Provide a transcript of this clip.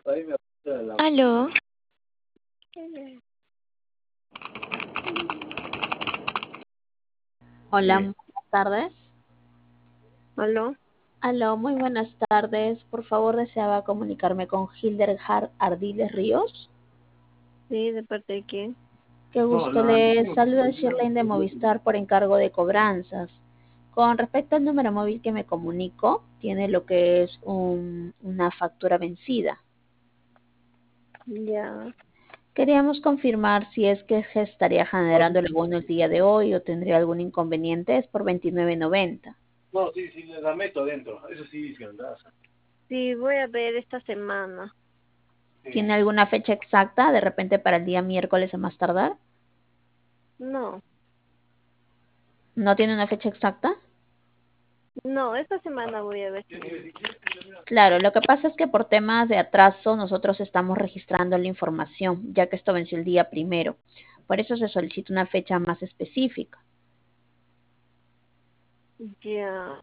Aló, Hola, muy buenas tardes. aló, Aló, muy buenas tardes. Por favor, deseaba comunicarme con Hildegard Ardiles Ríos. sí, ¿de parte de quién? Qué gusto, le saluda Shirley de Movistar por encargo de cobranzas. Con respecto al número móvil que me comunicó, tiene lo que es una factura vencida. Ya, Queríamos confirmar si es que se estaría generando el bono el día de hoy o tendría algún inconveniente. Es por 29.90. sí, voy a ver esta semana. ¿Tiene alguna fecha exacta, de repente para el día miércoles a más tardar? No, ¿No tiene una fecha exacta? no, esta semana voy a ver. Claro, lo que pasa es que por temas de atraso nosotros estamos registrando la información, ya que esto venció el día primero. Por eso se solicita una fecha más específica. Ya,